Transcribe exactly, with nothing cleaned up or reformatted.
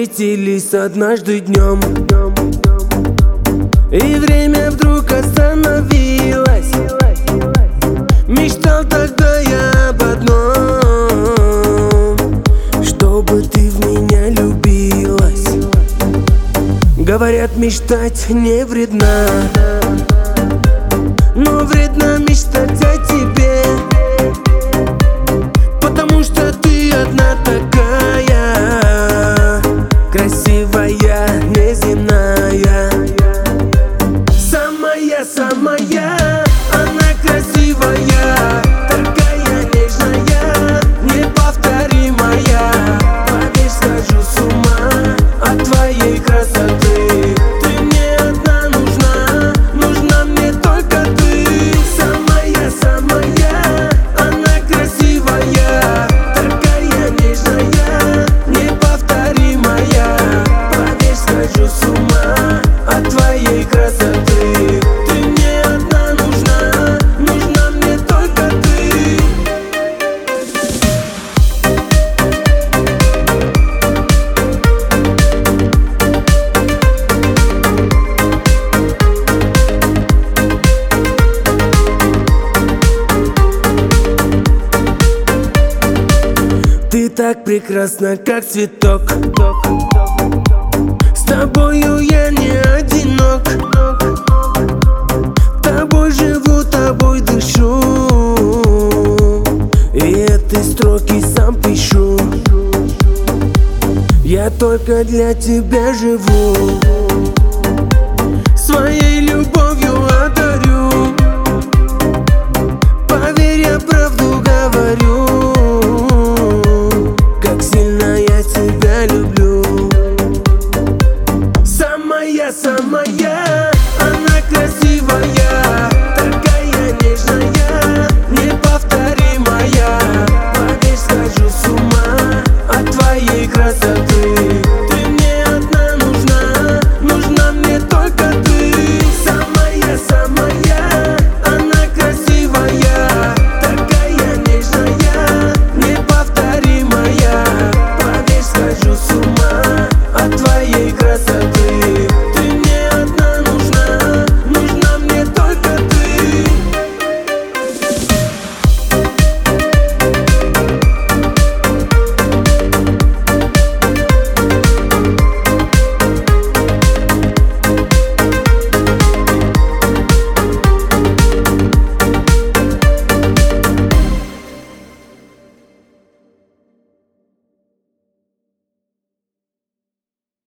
встретились однажды днем, и время вдруг остановилось. Мечтал тогда я об одном, чтобы ты в меня любилась. Говорят, мечтать не вредно, но вредно мечтать о тебе, потому что ты одна такая, красивая, неземная. Самая-самая, она красивая, такая нежная, неповторимая. Поверь, схожу с ума от твоей красоты. Ты мне одна нужна, нужна мне только ты. Самая-самая, она красивая, такая нежная, неповторимая. Поверь, схожу с ума от твоей красоты. Ты так прекрасна, как цветок. С тобою я не одинок. Тобой живу, тобой дышу, и эти строки сам пишу. Я только для тебя живу, своей любовью одарю. Поверь, я правду говорю.